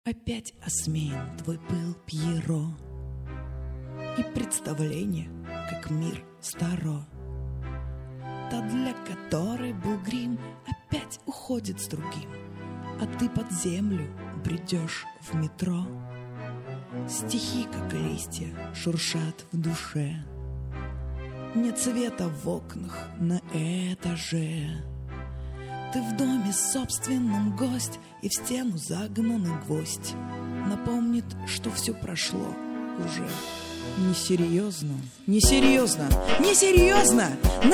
Опять осмеян твой пыл, Пьеро, и представление, как мир старо. Та, для которой был грим, опять уходит с другим, а ты под землю бредешь в метро. Стихи, как листья, шуршат в душе. Нет света в окнах на этаже. Ты в доме собственном гость, и в стену загнанный гвоздь напомнит, что все прошло уже. Несерьезно, несерьезно, несерьезно.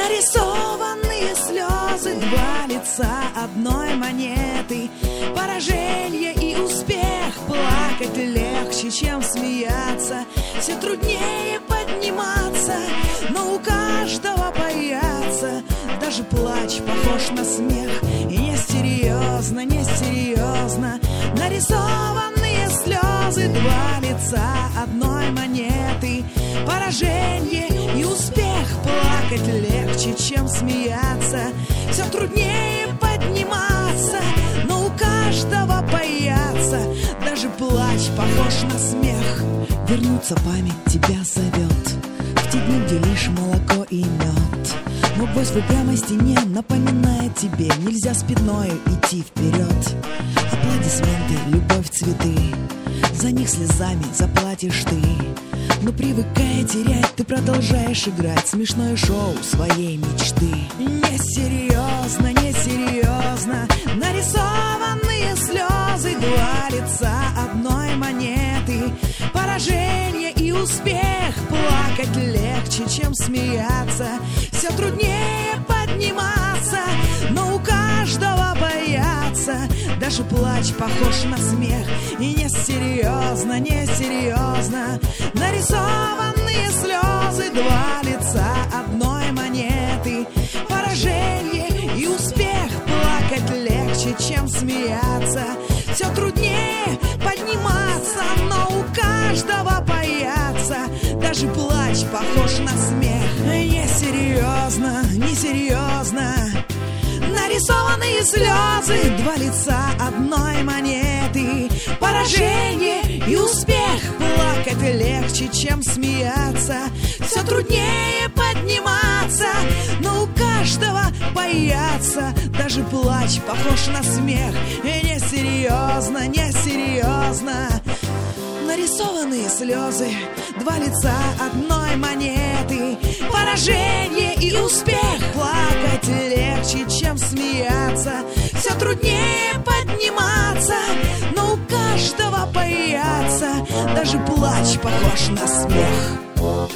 Нарисованные слезы, два лица одной монеты. Поражение и успех, плакать легче, чем смеяться. Все труднее подниматься, но у каждого бояться. Даже плач похож на смех. И несерьезно, несерьезно. Нарисованные слезы, два лица одной монеты. Поражение и успех, плакать легче, чем смеяться. Все труднее подниматься, но у каждого бояться. Даже плач похож на смех. Вернуться память тебя зовет в те дни, где лишь молоко и мед. Но гвоздь в упрямой стене напоминает тебе: нельзя спиною идти вперед. Аплодисменты, любовь, цветы, за них слезами заплатишь ты. Но привыкая терять, ты продолжаешь играть смешное шоу своей мечты. Несерьезно, несерьезно. Нарисованные слезы, два лица одной монеты. Поражение и успех, плакать легче, чем смеяться. Все труднее подниматься, но у каждого бояться. Даже плач похож на смех. И несерьезно, несерьезно. Нарисованные слезы, два лица одной монеты. Поражение и успех, плакать легче, чем смеяться. Все труднее подниматься, но у каждого бояться. Даже плач похож на смех. Несерьезно, несерьезно. Нарисованные слезы, два лица одной монеты. Поражение и успех, плакать легче, чем смеяться. Все труднее подниматься, но у каждого бояться. Даже плач похож на смех. И несерьезно, несерьезно. Нарисованные слезы, два лица одной монеты. Поражение и успех, плакать легче, чем смеяться. Все труднее подниматься, но у каждого бояться. Даже плач похож на смех.